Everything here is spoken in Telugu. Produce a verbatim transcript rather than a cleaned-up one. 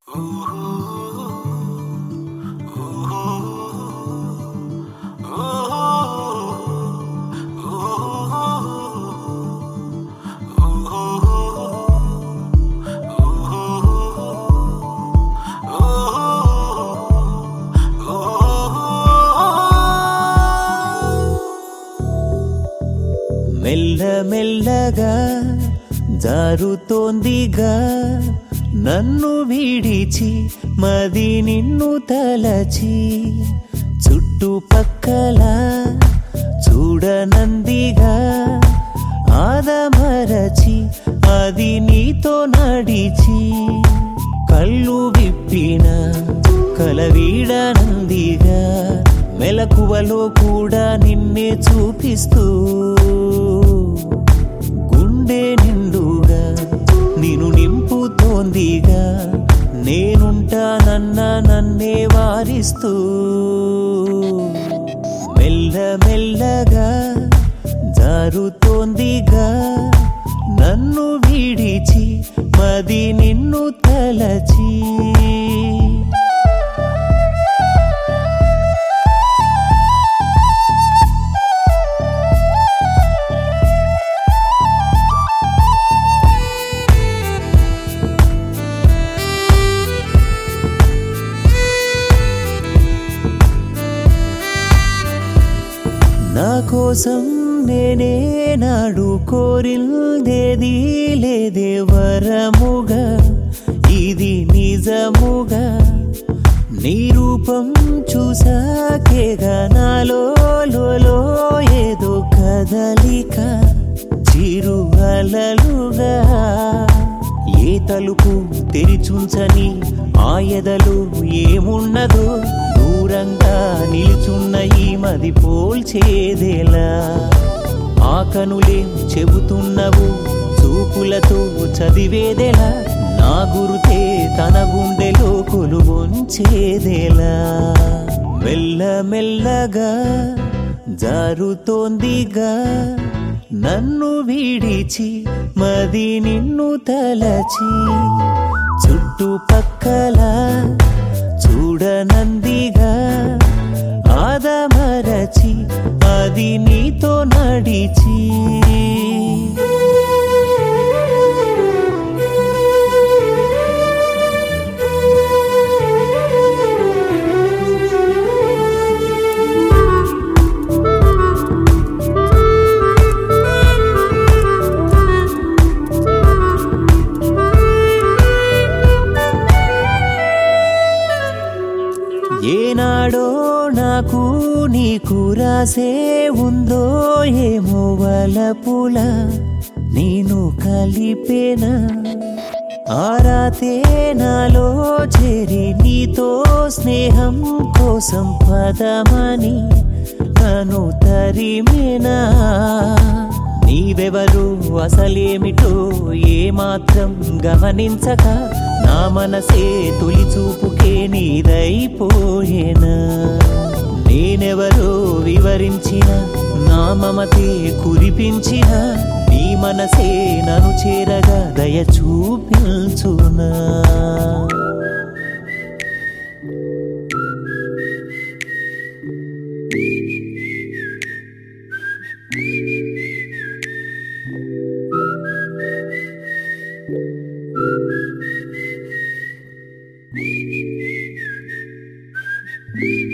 మెల్ల మెల్లగా జారుతోందిగా నన్ను విడిచి మది నిన్ను తలచి చుట్టుపక్కల చూడనందిగా ఆదమరచి అది నీతో నడిచి కళ్ళు విప్పిన కలవీడనందిగా మెలకువలో కూడా నిన్నే చూపిస్తూ గుండె నిండుగా నిన్ను నింపుతోందిగా నేనుంటానన్న నన్నే వారిస్తూ మెల్ల మెల్లగా జారుతోందిగా నన్ను విడిచి మది నిన్ను తలచి నా కోసం నేనే నాడు కోరిందేది లేదే వరముగా ఇది నిజముగా నీ రూపం చూసాకేగా నాలో లోలో ఏదో కదలిక చిరు అలలుగా ఏ తలుపు తెరిచుంచని ఆ ఎదలు ఏమున్నదో దూరంగా నిల్చున్న ఈ మది పోల్చేదేలా ఆ కనులేం చెబుతున్నవు చూపులతో చదివేదెలా నా గురుతే తన గుండెలో కొలువొంచేదేలా మెల్ల మెల్లగా జారుతోందిగా నన్ను విడిచి మది నిన్ను తలచి చుట్టుపక్కల చూడనందిగా ఆదమరచి అది నీతో నడిచి ఏనాడో నాకు నీకు రాసే ఉందో ఏమో వలపుల నేను కలిపేనా ఆరాతే నాలో చేరి నీతో స్నేహం కోసం పదమని నన్ను తరిమేనా నీవెవరు అసలేమిటో ఏమాత్రం గమనించక నా మనసే తొలి చూపుకే నీదైపోయేనా నేనెవరో వివరించిన నా మమతే కురిపించిన నీ మనసే నన్ను చేరగా దయ చూపించునా Beep.